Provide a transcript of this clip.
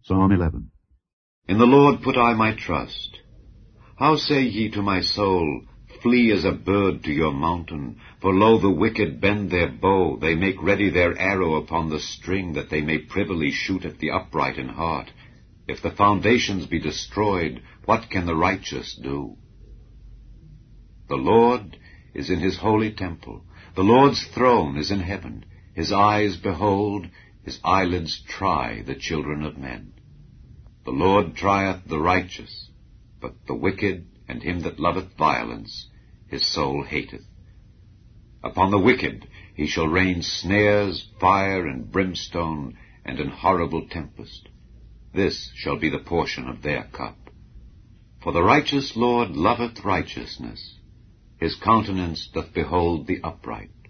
Psalm 11. In the Lord put I my trust. How say ye to my soul, Flee as a bird to your mountain? For lo, the wicked bend their bow, they make ready their arrow upon the string, that they may privily shoot at the upright in heart. If the foundations be destroyed, what can the righteous do? The Lord is in his holy temple. The Lord's throne is in heaven. His eyes behold, his eyelids try the children of men. The Lord trieth the righteous, but the wicked and him that loveth violence his soul hateth. Upon the wicked he shall rain snares, fire, and brimstone, and an horrible tempest. This shall be the portion of their cup. For the righteous Lord loveth righteousness. His countenance doth behold the upright.